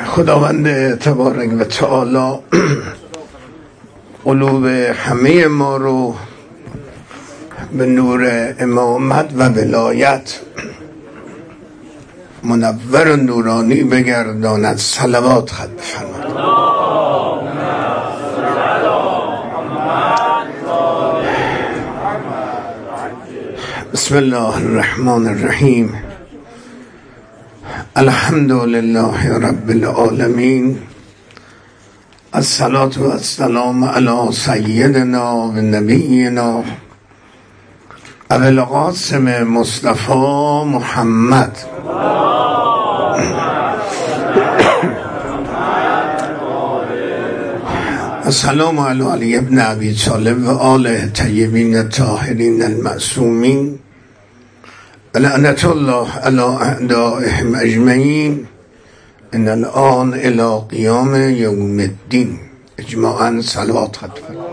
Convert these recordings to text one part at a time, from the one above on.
خداوند تبارک و تعالی قلوب همه ما رو به نور امامت و ولایت منور و نورانی بگرداند. صلوات خط بفرمایید. بسم الله الرحمن الرحیم. الحمد لله رب العالمین. الصلاة و السلام علی سیدنا و نبینا ابی القاسم مصطفی محمد. السلام علی علی ابن ابی طالب و آله طیبین الطاهرین المعصومین و لعنت الله علی اعدائهم اجمعین ان الان الی قیام یوم الدین. اجماعاً صلوات خط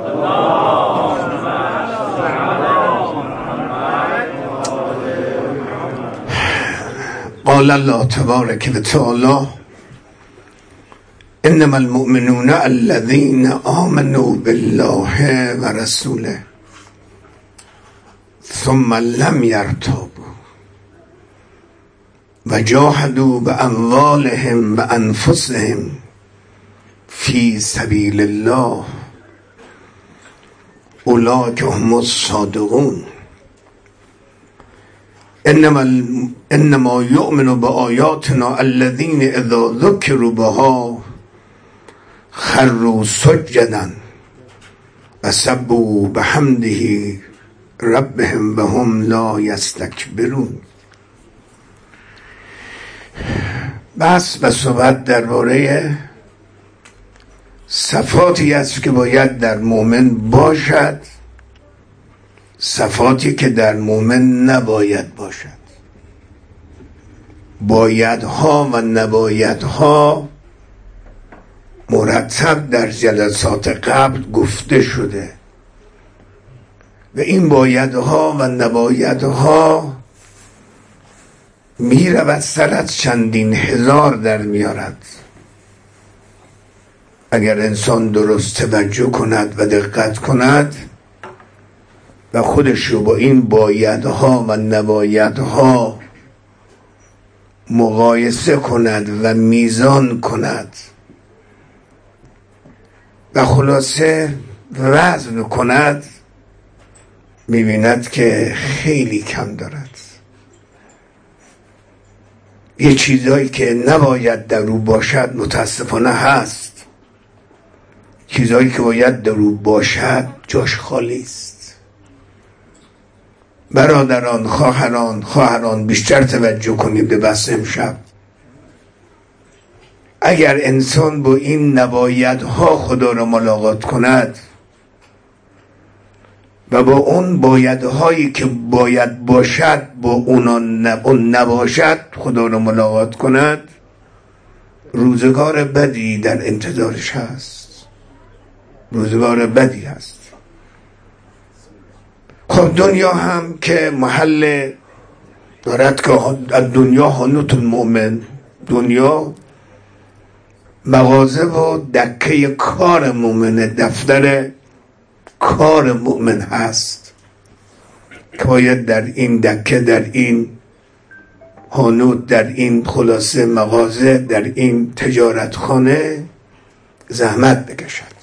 قال الله تبارک و تعالی انما المؤمنون الذين آمنوا بالله و رسوله ثم لم يرتابوا و جاهدوا باموالهم و انفسهم فی سبیل الله اولئک هم الصادقون. انما یؤمن بآیاتنا الذین اذا ذکروا بها خروا سجدا و سبحوا بحمده ربهم و هم لا یستکبرون. بس و صحبت درباره صفاتی است که باید در مؤمن باشد، صفاتی که در مؤمن نباید باشد. بایدها و نبایدها مرتب در جلسات قبل گفته شده و این بایدها و نبایدها میرود سر از چندین هزار در میارد. اگر انسان درست توجه کند و دقت کند و خودش رو با این بایدها و نبایدها مقایسه کند و میزان کند و خلاصه وزن کند، میبیند که خیلی کم دارد. یه چیزایی که نباید در او باشد متاسفانه هست، چیزایی که باید در او باشد جاش خالی است. برادران، خواهران بیشتر توجه کنید به بحث امشب. اگر انسان با این نبایدها خدا را ملاقات کند و با اون بایدهایی که باید باشد با اون نباشد خدا را ملاقات کند، روزگار بدی در انتظارش هست. روزگار بدی هست. خب دنیا هم که محل دارد که دنیا حانوت المؤمن، دنیا مغازه و دکه کار مؤمنه، دفتر کار مؤمن هست که باید در این دکه، در این حانوت، در این خلاصه مغازه، در این تجارتخانه زحمت بکشد.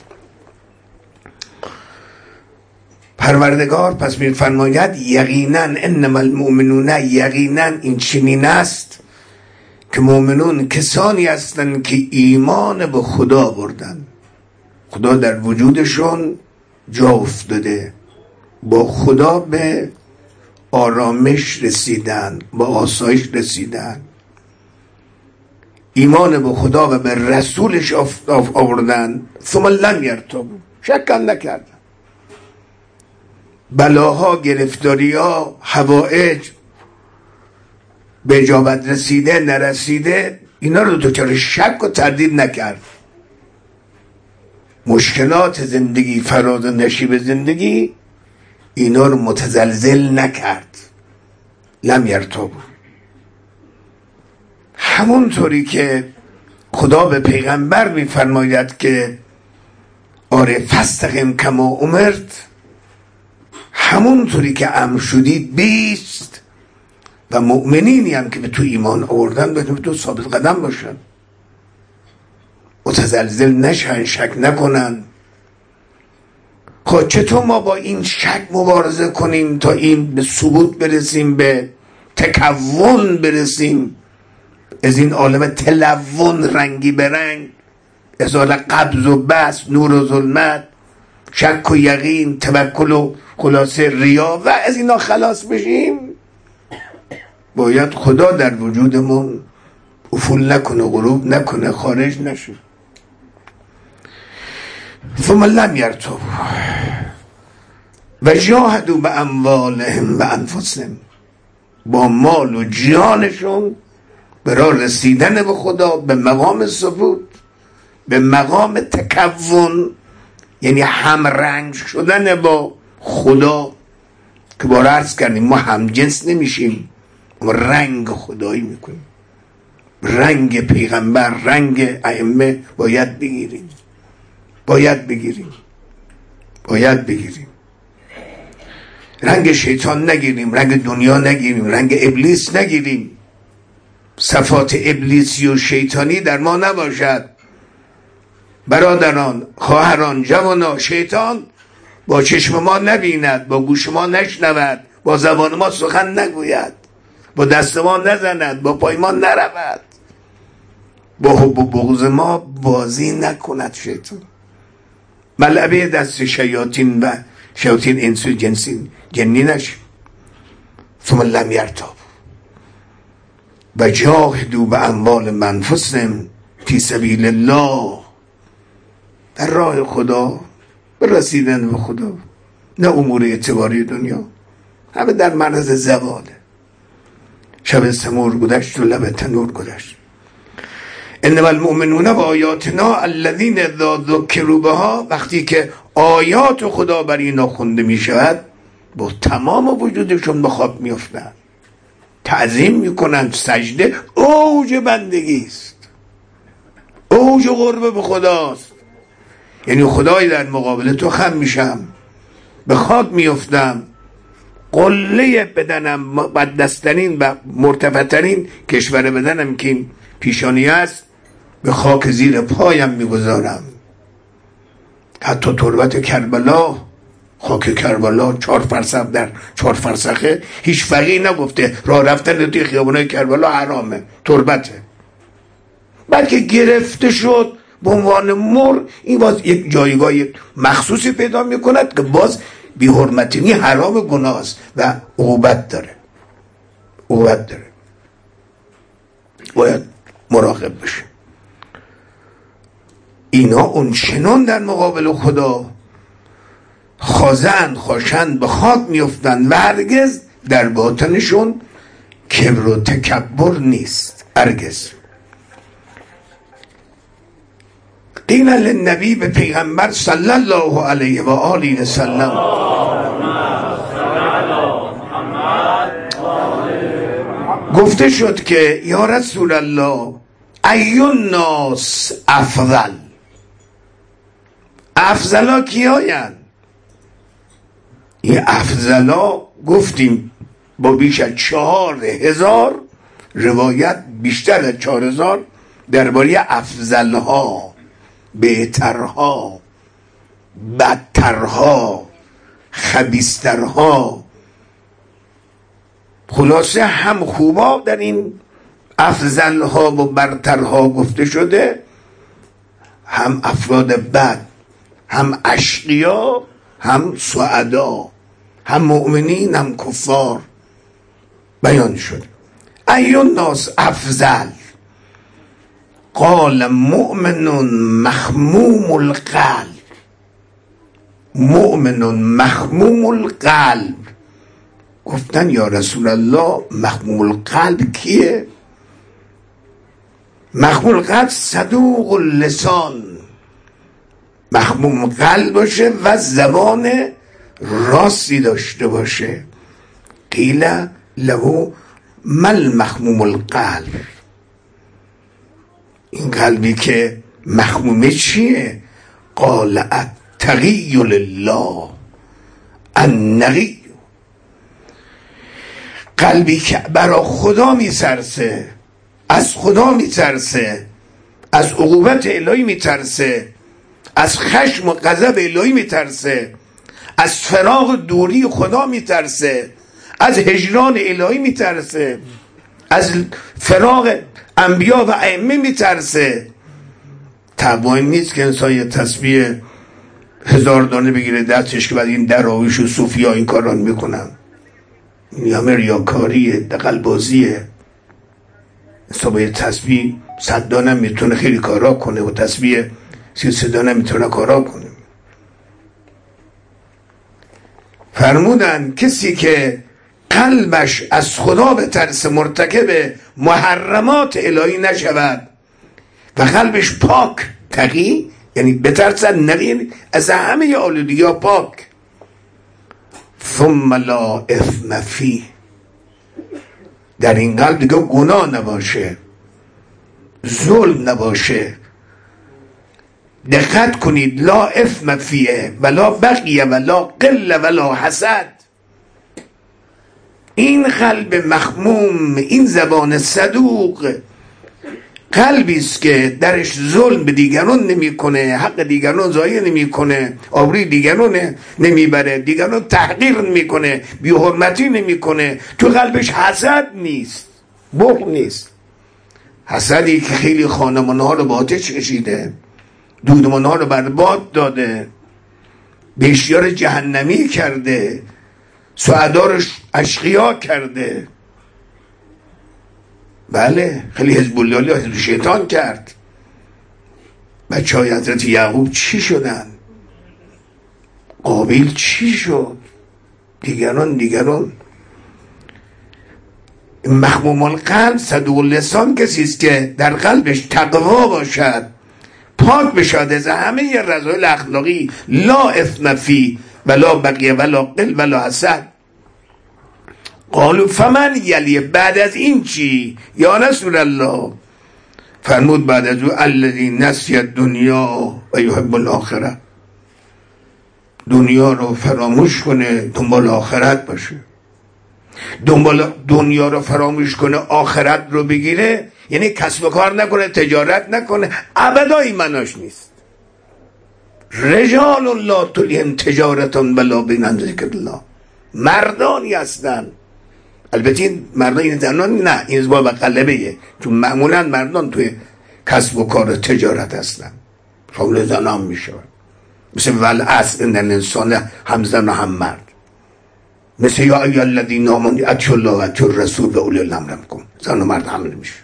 پروردگار پس می‌فرماید یقینا انما المؤمنون، یقینا این چنین است که مؤمنون کسانی هستند که ایمان به خدا بردن، خدا در وجودشون جا افتاده، با خدا به آرامش رسیدن، با آسایش رسیدن، ایمان به خدا و به رسولش آوردن. ثم لم یرتابوا، شک نکردن. بلاها، گرفتاری‌ها، حوائج به اجابت رسیده نرسیده، اینا رو دچار شک و تردید نکرد. مشکلات زندگی، فراز و نشیب زندگی اینا رو متزلزل نکرد. لم یرتابوا. همونطوری که خدا به پیغمبر میفرماید که آره فاستقم کما امرت، همونطوری که امر شدید بیست و مؤمنینی هم که به تو ایمان آوردن به تو ثابت قدم باشن، متزلزل نشن، شک نکنن. خب چطور ما با این شک مبارزه کنیم تا این به ثبوت برسیم، به تکون برسیم، از این عالم تلون رنگی به رنگ، ازال قبض و بس، نور و ظلمت، شک و یقین، توکل و خلاصه ریا و از اینا خلاص بشیم؟ باید خدا در وجودمون افول نکنه، غروب نکنه، خارج نشه. ثم لم یرتبوا و جاهدوا باموالهم و انفسهم، با مال و جانشون برای رسیدن به خدا، به مقام ثبوت، به مقام تکون، یعنی همرنگ شدن با خدا، که بار عرض کردیم ما هم جنس نمیشیم، ما رنگ خدایی میکنیم، رنگ پیغمبر، رنگ ائمه باید بگیریم، باید بگیریم. رنگ شیطان نگیریم، رنگ دنیا نگیریم، رنگ ابلیس نگیریم. صفات ابلیسی و شیطانی در ما نباشد. برادران، خواهران، جوانان، شیطان با چشم ما نبیند، با گوش ما نشنود، با زبان ما سخن نگوید، با دست ما نزند، با پای ما نرود، با حب و بغض ما بازی نکند. شیطان ملعبه دست شیاطین و شیاطین انس و جنی نشد. ثم لم یرتابوا و جاهدوا باموالهم و انفسهم فی سبیل الله، در راه خدا، به رسیدن به خدا، نه امور اعتباری دنیا، همه در معرض زواله. شب سمور گذشت و لب تنور گذشت. انما المؤمنون با آیاتنا الذین اذا ذکروا بها، وقتی که آیات خدا بر اینا خونده می شود با تمام وجودشون به خواب می افتند، تعظیم می کنند. سجده اوج بندگی است، اوج قرب به خداست. یعنی خدای در مقابل تو خم میشم، به خاک میافتم، قله بدنم، مقدسترین و مرتفعترین کشور بدنم که این پیشانی است، به خاک زیر پایم میگذارم. حتی تربت کربلا، خاک کربلا 4 فرسخ در 4 فرسخه، هیچ فقیه نگفته راه رفتن توی خیابانای کربلا حرامه، تربته، بلکه گرفته شد به عنوان مر. این باز یک جایگاه مخصوصی پیدا میکند که باز بی حرمتی حرام گناه است و عقوبت داره. باید مراقب بشه. اینا اونچنان در مقابل خدا خاضعند، خاشند، به خاک میافتند و هرگز در باطنشون کبر و تکبر نیست، هرگز. قیل للنبی، به پیغمبر صلی الله علیه و آله و سلم، گفته شد که یا رسول الله ای الناس افضل، افضلا کیایند؟ این افضلا گفتیم با بیش از 4000 روایت، بیشتر از 4000 درباره افضلها، بهترها، بدترها، خبیثترها. خلاصه هم خوبا در این افضلها و برترها گفته شده، هم افراد بد، هم اشقیا، هم سعدا، هم مؤمنین، هم کفار بیان شده. ای الناس افضل؟ قال مؤمن مخموم القلب، مؤمن مخموم القلب. گفتن یا رسول الله مخموم القلب کیه؟ مخموم القلب صدوق اللسان، مخموم قلب باشه و زبان راستی داشته باشه. قیل له مل مخموم القلب، این قلبی که مخمومه چیه؟ قال اتقی لله النقی، قلبی که برا خدا میترسه، از خدا میترسه، از عقوبت الهی میترسه، از خشم و غضب الهی میترسه، از فراق دوری خدا میترسه، از هجران الهی میترسه، از فراق انبیا و ائمه میترسه. تقوی نیست که انسان یه تسبیح 1000 دانه بگیره دستش که بعد این دراویش و صوفی ها این کاران میکنن. این همه ریاکاریه، دغل‌بازیه. انسان با یه تسبیح 100 دانه میتونه خیلی کارا کنه و تسبیح 33 دانه میتونه کارا کنه. فرمودن کسی که قلبش از خدا به ترس مرتکب محرمات الهی نشود و قلبش پاک، تقی یعنی بترسد، نقی از همه آلودگی ها پاک، ثم لا اثم فیه، در این قلب دیگه گناه نباشه، ظلم نباشه. دقت کنید، لا اثم فیه ولا بغی ولا قل ولا حسد. این قلب مخموم، این زبان صدوق، قلبی است که درش ظلم به دیگران نمیکنه، حق دیگران ضایع نمیکنه، آبروی دیگران نمیبره، دیگران تحقیر نمیکنه، بی‌حرمتی نمیکنه. تو قلبش حسد نیست، بغض نیست. حسدی که خیلی خانمانها رو به آتش کشیده، دودمانها رو برباد داده، بشیار جهنمی کرده، سعدارش اشقیا کرده. بله، خیلی حزب الله حزب شیطان کرد. بچه های حضرت یعقوب چی شدن؟ قابیل چی شد؟ دیگران مخموم القلب صدوق اللسان کسی است که در قلبش تقوا باشد، پاک بشد از همه رذایل اخلاقی، لا اثم فی ولا بغی ولا قل ولا حسد. قالوا فمن یلی، بعد از این چی یا رسول الله؟ فرمود بعد از او الذی نسی الدنیا و یحب الاخره، دنیا رو فراموش کنه، دنبال آخرت باشه. دنبال دنیا رو فراموش کنه، آخرت رو بگیره، یعنی کسب و کار نکنه، تجارت نکنه، ابدا ایمانش نیست. رجال لا تلهم تجارت ولا بین عن ذکر الله، مردانی هستن. البته این مردان، این زنان نه، این ازباب قلبه، چون معمولا مردان توی کسب و کار تجارت هستن، شامل زنان میشه. مثل والعصر ان الانسان هم زن و هم مرد. مثل یا ایها الذین آمنوا اطیعوا الله و اطیعوا الرسول و اولی الامر منکم، زن و مرد حمل میشه.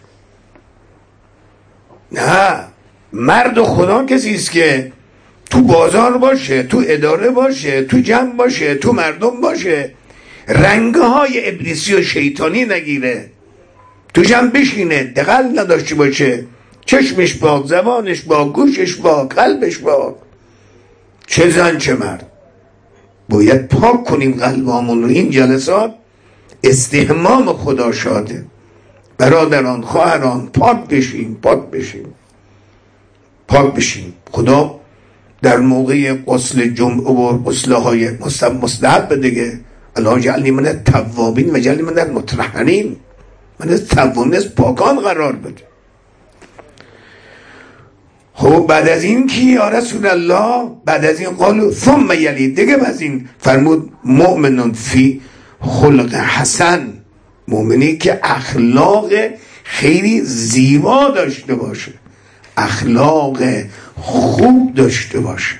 نه، مرد و خدا کسی است که تو بازار باشه، تو اداره باشه، تو جمع باشه، تو مردم باشه، رنگهای ابلیسی و شیطانی نگیره، تو جمع بشینه، دقل نداشته باشه، چشمش باک، زبانش باک، گوشش باک، قلبش باک. چه زن چه مرد باید پاک کنیم قلبامون رو. این جلسات استحمام خدا شاده. برادران، خواهران، پاک بشیم. خدا در موقع غسل جمعه و غسل‌های مستحب دیگه، الله جعلنی من التوابین و جعلنی من المتطهرین، من از توابین، از پاکان قرار بده. خب بعد از این کی یا رسول الله؟ بعد از این قالوا ثم یلی، دیگه از این فرمود مؤمنون فی خلق حسن، مؤمنی که اخلاق خیلی زیبا داشته باشه، اخلاق خوب داشته باشه.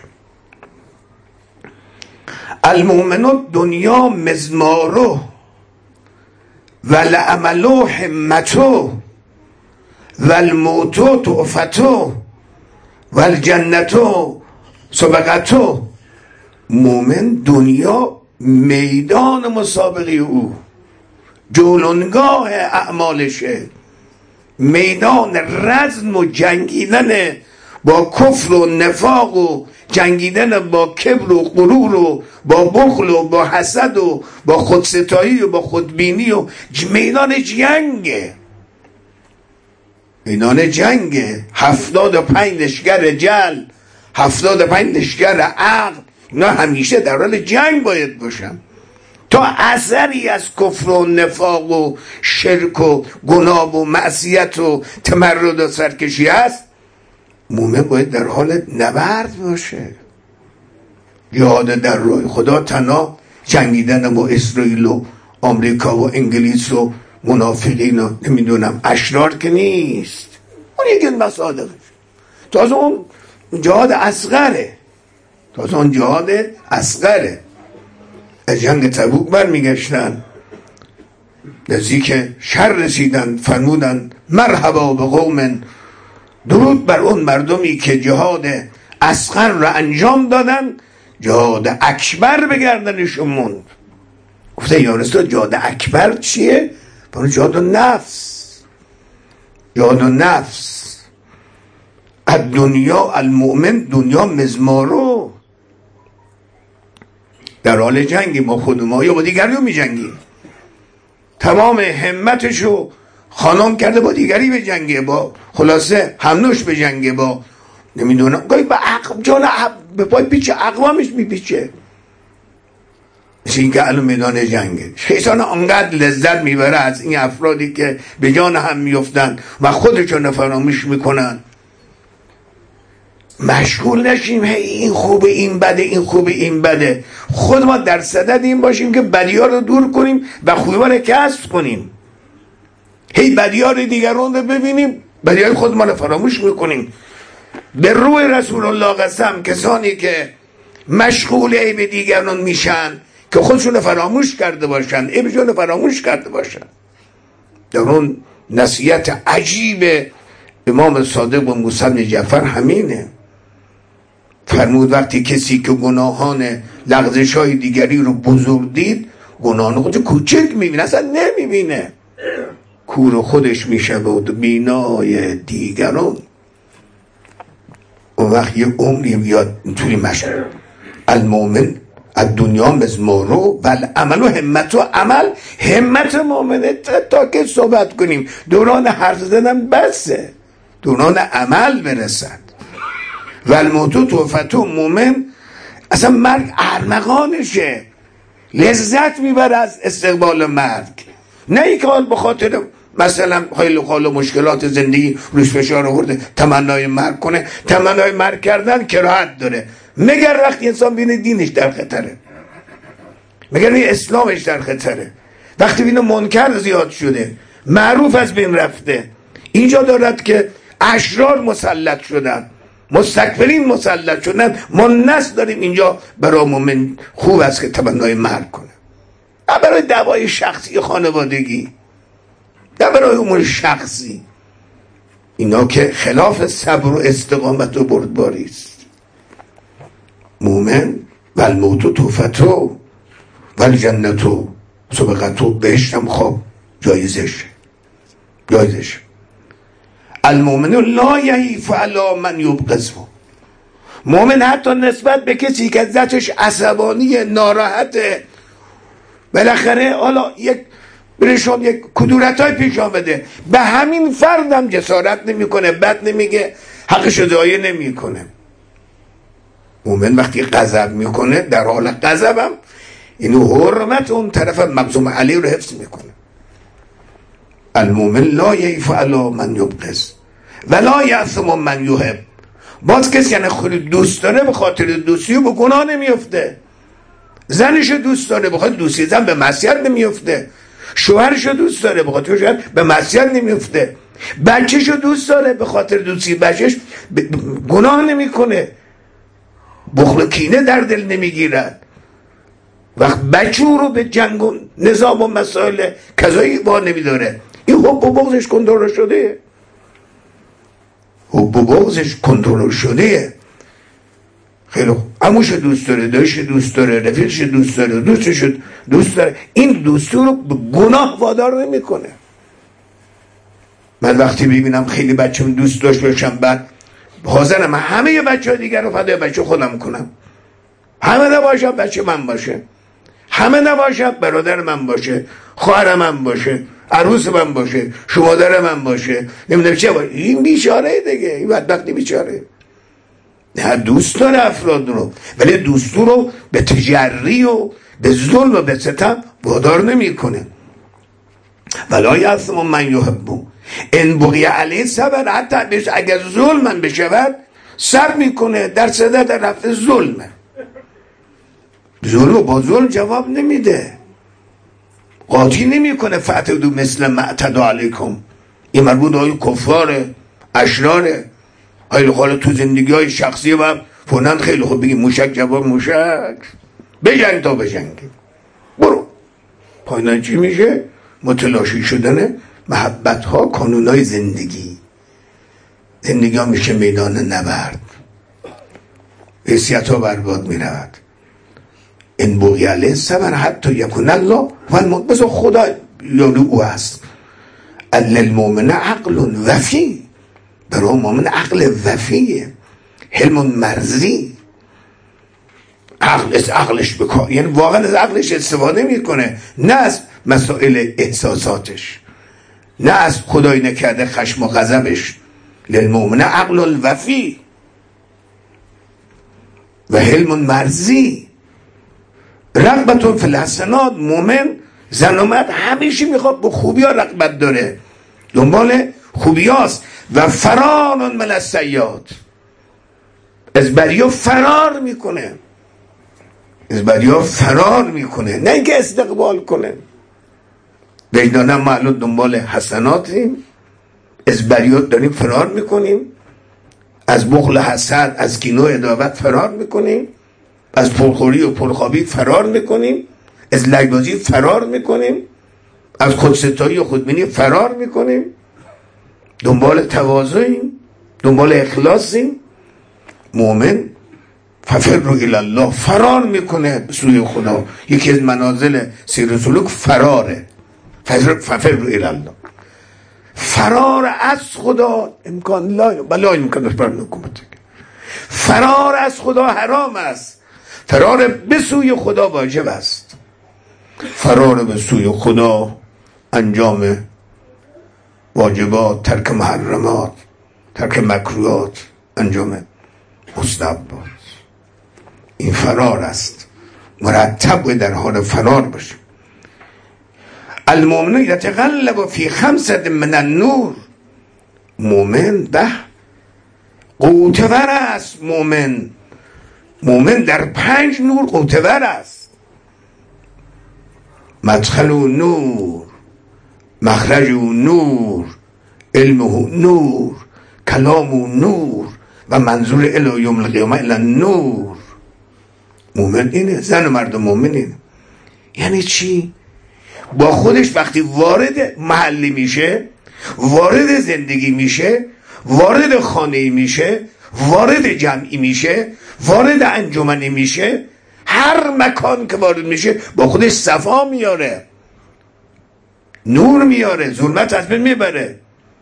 المؤمن دنیا مزمارو و لعملو همتو و الموتو تعفتو و الجنتو سبقتو. مومن دنیا میدان مسابقه او، جولنگاه اعمالشه، میدان رزم و جنگیدن با کفر و نفاق و جنگیدن با کبر و غرور و با بخل و با حسد و با خودستایی و با خودبینی و میدان جنگه. میدان جنگ، 75 لشکر جل، 75 لشکر عقل، اینا همیشه در حال جنگ باید باشن تا اثری از کفر و نفاق و شرک و گناه و معصیت و تمرد و سرکشی هست. مومن باید در حال نبرد باشه، جهاد در راه خدا. تنها جنگیدن با اسرائیل و آمریکا و انگلیس و منافقین و نمیدونم اشرار که نیست، اون یکی مصادقه. تازه اون جهاد اصغره، تازه اون جهاد اصغره. از جنگ تبوک برمیگشتن، نزدیک شر رسیدن، فرمودن مرحبا به قوم، درود بر اون مردمی که جهاد اصغر را انجام دادن، جهاد اکبر بگردنشون موند. گفته یا رسول جهاد اکبر چیه؟ برای جهاد نفس، جهاد نفس. الدنیا المؤمن دنیا مزمارو، در حال جنگی با خود ما یا با دیگری رو می جنگی، تمام همتشو خانم کرده با دیگری به جنگه، با خلاصه همنوش به جنگه، با نمیدونم گاهی با جان به پای پیچه اقوامش میپیچه. مثل این که الان میدان جنگه، شیطان انقدر لذت میبره از این افرادی که به جان هم میفتن و خودشون فراموش میکنن. مشغول نشیم هی این خوبه این بده، این خوبه این بده. خود ما در صدد این باشیم که بدی‌ها رو دور کنیم و خوبی‌ها رو کسب کنیم. هی بدی‌ها رو دیگران رو ببینیم، بدی‌های خود ما رو فراموش میکنیم. به روی رسول الله قسم کسانی که مشغول عیب دیگران میشن که خودشون رو فراموش کرده باشن، عیبشون رو فراموش کرده باشن. در اون نصیحت عجیب امام صادق و موسی بن جعفر همینه. فرمود وقتی کسی که گناهان لغزش‌های دیگری رو بزرگ دید، گناهان خودش کوچک میبینه، اصلا نمیبینه، کور خودش میشه و بینای دیگران. اون وقت یه عمری بیاد اینطوری مشه. المؤمن الدنیا مزمارو بل عمل و همت و عمل. همت مؤمنه تا که صحبت کنیم، دوران حرف زدن بسه، دوران عمل برسد. و الموتو توفتو، مومن اصلا مرگ ارمغانشه، لذت میبره از استقبال مرگ. نه یک حال به خاطر مثلا خیلی خال و مشکلات زندگی روش فشار آورده تمنای مرگ کنه. تمنای مرگ کردن کراهت داره، مگر وقتی انسان بینه دینش در خطره، مگر بینه اسلامش در خطره، وقتی بینه منکر زیاد شده، معروف از بین رفته. اینجا دارد که اشرار مسلط شدن، مستکبرین مسلط شدن. ما نس داریم اینجا برای مومن خوب است که تمنای مرگ کنه، نه برای دعوای شخصی خانوادگی، نه برای امور شخصی. اینا که خلاف صبر و استقامت و بردباری است. مومن و الموت توفتو و الجنتو سبقتو، بهشتم خواب جایزش. المؤمن لا یحیف علی من یبغضه، مومن حتی نسبت به کسی که ذاتش عصبانی ناراحته، بالاخره حالا یک برشون یک کدورتای پیش آمده، به همین فردم جسارت نمیکنه، بد نمیگه، حقش ضایع نمیکنه. مومن وقتی غضب میکنه در حال غضبم اینو حرمت اون طرف مقسوم علیه رو حفظ میکنه. المؤمن لا یحیف علی من یبغض ولا یعصم من یحب. باز کسی یعنی خود دوست داره به خاطر دوستی و به گناه نمیفته. زنش دوست داره به خاطر دوستی زن به معصیت نمیفته. شوهرش دوست داره به خاطر شوهر به معصیت نمیفته. بچه‌شو دوست داره به خاطر دوستی بچه‌ش گناه نمیکنه، بخل و کینه در دل نمیگیرد. وقت بچه رو به جنگ و نظام و مسائل کذایی با نمیداره. این حب و بغضش کنترل شده، حب و بغضش کنترل شده. خیلی خوب، عموش دوست داره، دایش دوست داره، رفیقش دوست داره، دوستش دوست داره. این دوستی رو به گناه وادار نمیکنه. من وقتی ببینم خیلی بچه‌م دوست داشت باشم، بعد حاضرم همه بچه‌ها دیگر رو فدای بچه خودم کنم. همه نباشم بچه من باشه، همه نباشم برادر من باشه، خواهر من باشه، عروس من باشه، شمادر من باشه، نمیدونم چه باشه. این بیچاره دیگه، این بدبختی بیچاره. نه دوست داره افراد رو، ولی دوست رو به تجری و به ظلم و به ستم وادار نمیکنه. ولا یعصم من یحبو ان بغی علیه صبر، حتی بهش اگر ظلم بشود صبر میکنه، در صدر در رفت ظلمه. ظلم با ظلم جواب نمیده، قاطی نمیکنه. فاعتدوا مثل ما اعتدوا علیکم، این مربوط های کفاره، اشراره. خیلی حالا تو زندگی های شخصی و فونن خیلی خوب بگیم موشک جواب موشک، بجنگ تا بجنگی، برو. پاینا چی میشه؟ متلاشی شدن محبت ها، کانون های زندگی. زندگی ها میشه میدان نبرد، حیثیت ها برباد میرود. این بغی علیه صبر حتی یکون الله و المنقذ، خدا یارو او هست. للمؤمن عقل وفی، برای مؤمن عقل وفیه، حلم مرزی. عقلش بکار، یعنی واقعا از عقلش استفاده میکنه، نه از مسائل احساساتش، نه از خدای نکرده خشم و غضبش. للمؤمن عقل الوفی و حلم مرزی. رغبتون فی الحسنات، مومن زن و مرد همیشه میخواد به خوبی ها رغبت داره، دنبال خوبی هاست. و فرار من السیئات، از بدی‌ها فرار میکنه، از بدی‌ها فرار میکنه، نه اینکه استقبال کنه. وجدانم ما الان دنبال حسناتیم، از بدی‌ها داریم فرار میکنیم، از بخل حسد، از کینه و عداوت فرار میکنیم، از پرخوری و پرخوابی فرار میکنیم، از لجبازی فرار میکنیم، از خودستایی و خودبینی فرار میکنیم. دنبال تواضعیم، دنبال اخلاصیم. مؤمن ففروا الی الله، فرار میکنه سوی خدا. یکی از منازل سیر و سلوک فراره. ففروا الی الله، فرار از خدا امکان لا امکان فرار از خدا حرام است، فرار به سوی خدا واجب است. فرار به سوی خدا انجام واجبات، ترک محرمات، ترک مکروهات، انجام مستحبات. این فرار است، مرتب در حال فرار باشه. المؤمن یتقلب فی خمسة من النور، مؤمن ده قوتور است. مؤمن در 5 نور قوتور است. مدخل نور، مخرج نور، علمه نور، کلام نور و منظور الی یوم القیامه الی نور. مؤمن اینه، زن و مرد مؤمن اینه. یعنی چی؟ با خودش وقتی وارد محلی میشه، وارد زندگی میشه، وارد خانه میشه، وارد جمعی میشه، وارد انجمنی میشه، هر مکان که وارد میشه با خودش صفا میاره، نور میاره، ظلمت از بین میبره،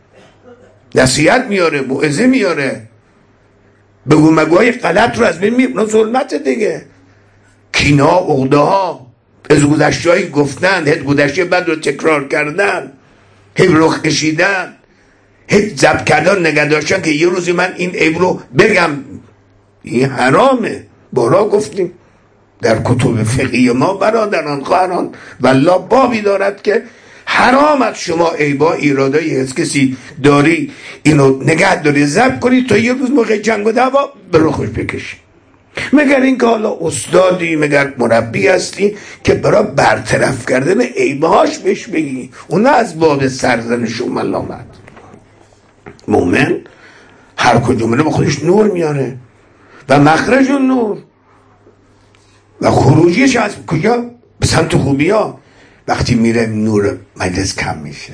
نصیحت میاره، موعظه میاره، بگو مگوهای غلط رو از بین میبره. ظلمت دیگه، کینا، عقده ها، از گذشته های گفتن، از گذشته بد رو تکرار کردن، هی رخ کشیدن، هی ضبط کردن، نگه داشتن که یه روزی من این عیب رو بگم. این حرامه. بارا گفتیم در کتب فقهی ما برادران خواهران، والله بابی دارد که حرامت شما عیبا ایرادایی از کسی داری اینو نگه داری ضبط کنی تا یه روز موقع جنگ و دعوا به رخش بکشی. مگر اینکه حالا استادی، مگر مربی هستی که برای برطرف کردن عیبهاش بهش بگی، اون از باب سرزنش و ملامت. مومن هر کجا با خودش نور میاره و مخرج نور و خروجیش از کجا؟ به سمت خوبی ها. وقتی میره نور مجلس کم میشه،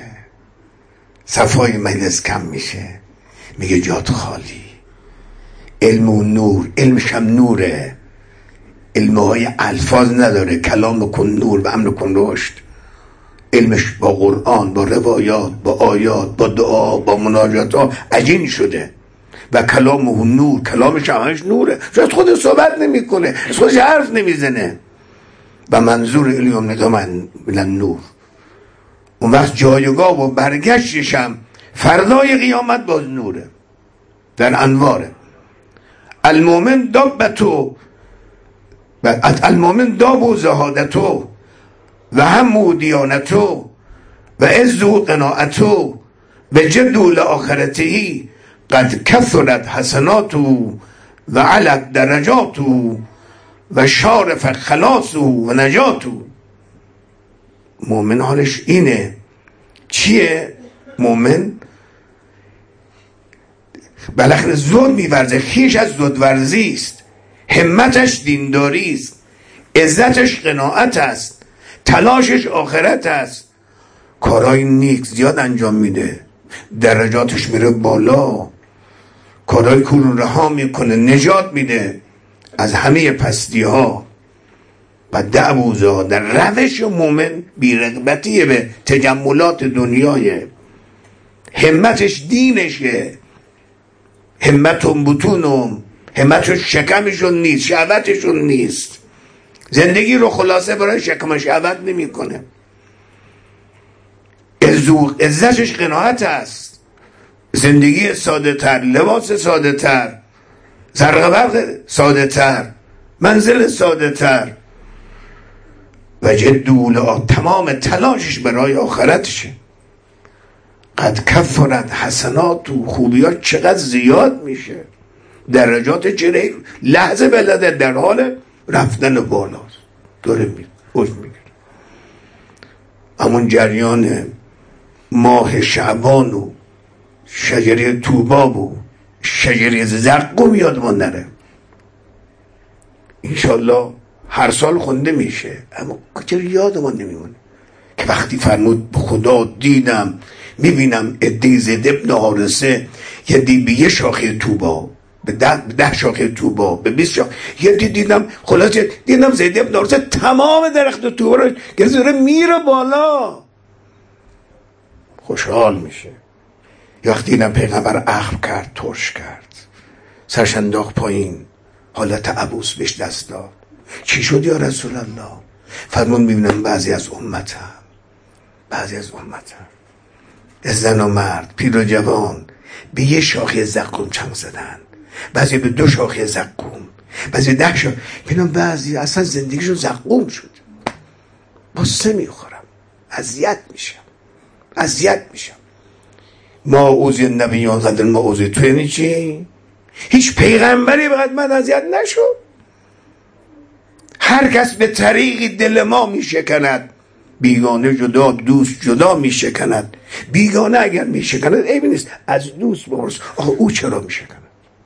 صفای مجلس کم میشه، میگه جات خالی. علم و نور، علمش هم نوره، علمهای الفاظ نداره، کلام کن نور و امر کن رشد. علمش با قرآن، با روایات، با آیات، با دعا، با مناجات ها عجین شده و کلامه نور، کلامش همش نوره. شاید خود صحبت نمی کنه، خودش حرف نمیزنه. و منظور الیوم نظام من نور اون وقت جایگاه و برگشتشم فردای قیامت باز نوره در انواره. المؤمن دابتو المؤمن داب و زهادتو و هم و دیانتو و عز و قناعتو و جد لآخرته قد کثرت حسناتو و علت درجاتو و شارف خلاصو و نجاتو. مومن حالش اینه. چیه مومن؟ بالاخره زود میورزه، خیش از زودورزی است، همتش دینداری است، عزتش قناعت است، تلاشش آخرت است، کارهای نیک زیاد انجام میده، درجاتش میره بالا، کارهای کور رها میکنه، نجات میده از همه پستی ها. و دعوزا در روش مومن بیرغبتیه به تجملات دنیای، همتش دینشه، همتون بطونم، همتش شکمشون نیست، شهوتشون نیست، زندگی رو خلاصه برای شکم شهوت نمی کنه. عزتش قناعت است، زندگی ساده تر، لباس ساده تر، زرق برق ساده تر، منزل ساده تر و جدول تمام تلاشش برای آخرتشه. قد کفرت حسنات و خوبیات چقدر زیاد میشه، درجات چره لحظه به لحظه در حال رفتن بالاست، داره اوج میگیره. همون جریان ماه شعبان و شجره توباب و شجره زقوم یادمان نره. انشالله هر سال خونده میشه، اما چرا یادمان نمیمونه که وقتی فرمود به خدا دیدم میبینم عده زید ابن حارثه یه دی به یه شاخه توبا، به 10 شاخه توبا، به 20 شاخه، یه دی دیدم خلاصه دیدم زید ابن حارثه تمام درخت توبا رو گذاره میره بالا، خوشحال میشه. یا وقتی دیدم پیغمبر اخم کرد، ترش کرد، سرش انداخت پایین، حالت عبوس بهش دست داد. چی شد یا رسول الله؟ فرمون میبینم بعضی از امتم زن و مرد، پیر و جوان به یه شاخه زقوم چنگ زدن، بعضی به 2 شاخه زقوم، بعضی 10 شاخه، ببینم بعضی اصلا زندگیشون زقوم شد. بسته میخورم، اذیت میشم. ما اوزی نبیان قدر ما اوزی تو، یعنی چی؟ هیچ پیغمبری به من اذیت نشد. هر کس به طریقی دل ما میشکند، بیگانه جدا، دوست جدا میشکند. بیگانه اگر میشکند عیبی نیست، از دوست بپرس آخه او چرا میشکند،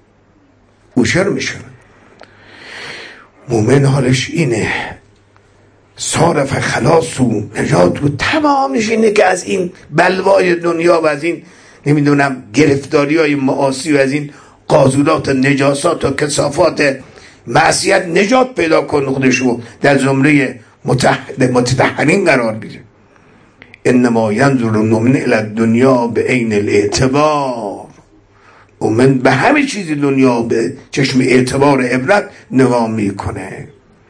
مومن حالش اینه. صارف خلاص و نجات و تمامش اینه که از این بلوای دنیا و از این نمیدونم گرفتاری های معاصی و از این قاذورات و نجاسات و کثافات معصیت نجات پیدا کن، خودشو در زمره متطهرین قرار بگیره. انما ینظر المؤمن الی الدنیا به عین الاعتبار. مومن به همه چیز دنیا به چشم اعتبار عبرت نگاه میکنه.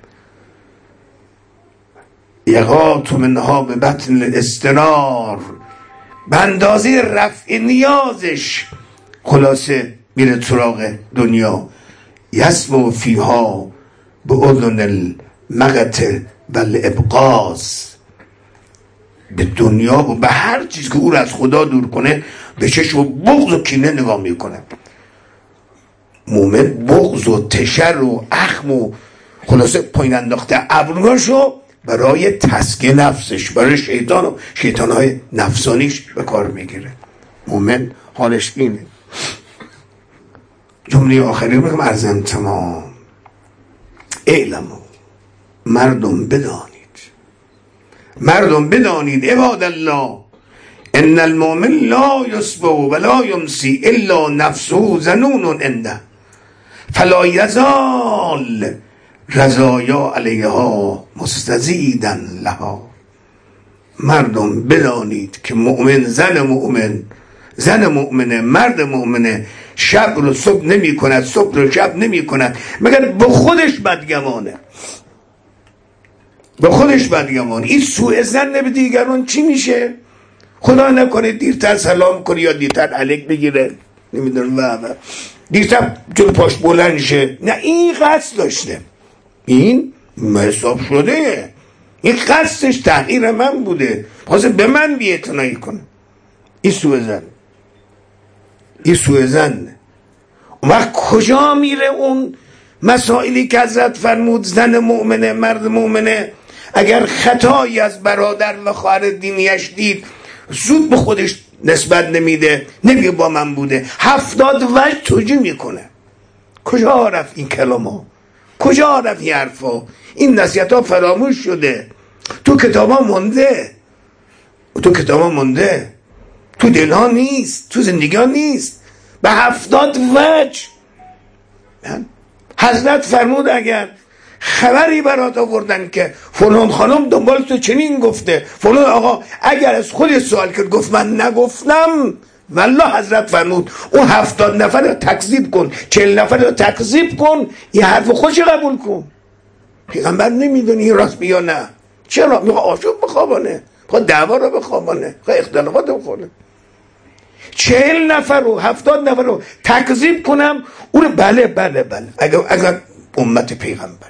یغات منها به بطن الاسترار، به اندازه رفع نیازش خلاصه میره سراغ دنیا. یسمو فیها به اذن المقت و الابغاض، به دنیا و به هر چیز که او را از خدا دور کنه به چشم بغض و کینه نگاه میکنه. مومن بغض و تشر و اخم و خلاصه پایین انداخته ابروهاشو برای تسکیه نفسش، برای شیطان و شیطانهای نفسانیش به کار میگیره. مومن حالش اینه. جمله آخری رو عرضم تمام. اعلموا، مردم بدانید عباد الله، ان المؤمن لا یصبح ولا یمسی الا نفسه ظنون عنده فلا یزال رضایا علیها مستزیدا لها. مردم بدانید که مؤمن، زن مؤمنه، مرد مؤمنه شب رو صبح نمی کند، صبح رو شب نمی کند، مگر به خودش بدگمانه. این سوء ظن به دیگران چی میشه؟ خدا نکنه دیرتر سلام کنه یا دیرتر علیک بگیره، نمیدونم دیرتر جلو پاش بلند شه. نه، این قصد داشته، این حساب شده، این قصدش تحقیر من بوده، خواسته به من بی‌اعتنایی کنه. این سوء زن. اون وقت کجا میره اون مسائلی که حضرت فرمود زن مؤمنه، مرد مؤمنه اگر خطایی از برادر و خواهر دینیش دید زود به خودش نسبت نمیده، نمیگه با من بوده، 70 وجه توجیه میکنه. کجا رفت این کلام‌ها؟ کجا رفت این حرفا؟ این نصیحت‌ها فراموش شده، تو کتابا مونده، تو دلها نیست، تو زندگی ها نیست، به 70 وجه. حضرت فرمود اگر خبری برات آوردن که فلان خانم دنبال تو چنین گفته، فلان آقا اگر از خود سوال کرد گفت من نگفتم، والله حضرت فرمود اون 70 نفر رو تکذیب کن، 40 نفر رو تکذیب کن، این حرف خوش قبول کن. پیغمبر نمیدونی این راست یا نه؟ چرا؟ میخواد آشوب بخوابانه، میخواد دعوا رو بخوابانه، میخواد اختلافات رو بخوابانه. 40 نفر رو 70 نفر رو تکذیب کنم اون بله اگر امت پیغمبر،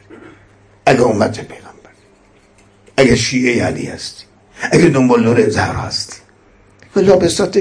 اگر شیعه علی هستی، اگر دنبال نور زهرا هستی، بالله بساط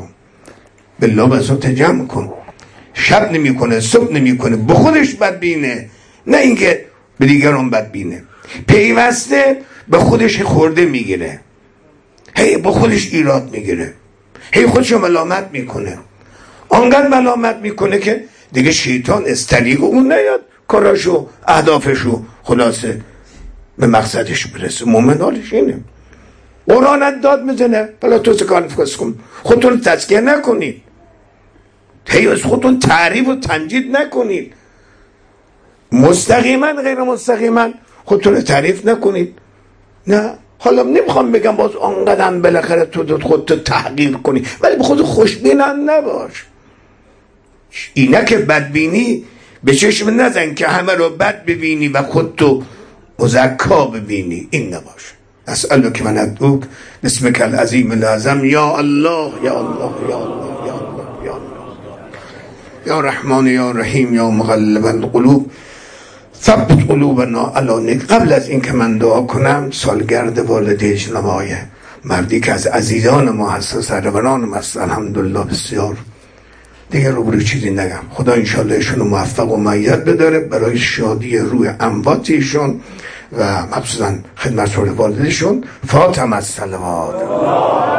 جمع کن. شب نمی کنه، صبح نمی کنه، به خودش بد بینه، نه اینکه به دیگران بد بینه. پیوسته به خودش خورده میگیره، هی به خودش ایراد میگیره، هی خودشو ملامت میکنه، آنقدر ملامت میکنه که دیگه شیطان از طریق اون نیاد کاراشو اهدافشو خلاصه به مقصدش برسه. مومن حالش اینه. قرآن داد میزنه بلا تو سکان فکس کن، خودتون تزکیه نکنید، هی از خودتون تعریف و تمجید نکنید، مستقیما غیر مستقیما خودتون تعریف نکنید. نه، حالا نمیخوام بگم باز آنقدر بالاخره تو خودتو تحقیر کنی، ولی به خود خوشبین نباش. اینه که بدبینی به چشم نزن که همه رو بد ببینی و خودتو مزکا ببینی، این نباش. اسألک من ادعوک بسمک العظیم العظم یا الله یا الله یا الله یا الله یا الله یا رحمان یا رحیم یا مقلب القلوب ثبت قلوبنا علی دینک. قبل از این که من دعا کنم سالگرد والده جنابای مردی که از عزیزان ما هست، سروران ما هست، الحمدلله بسیار، دیگه روبرو چیزی نگم. خدا انشالله ایشونو موفق و مؤید بداره برای شادی روح اموات ایشون و مخصوصا خدمت والدشون. فاطمه الصلوات.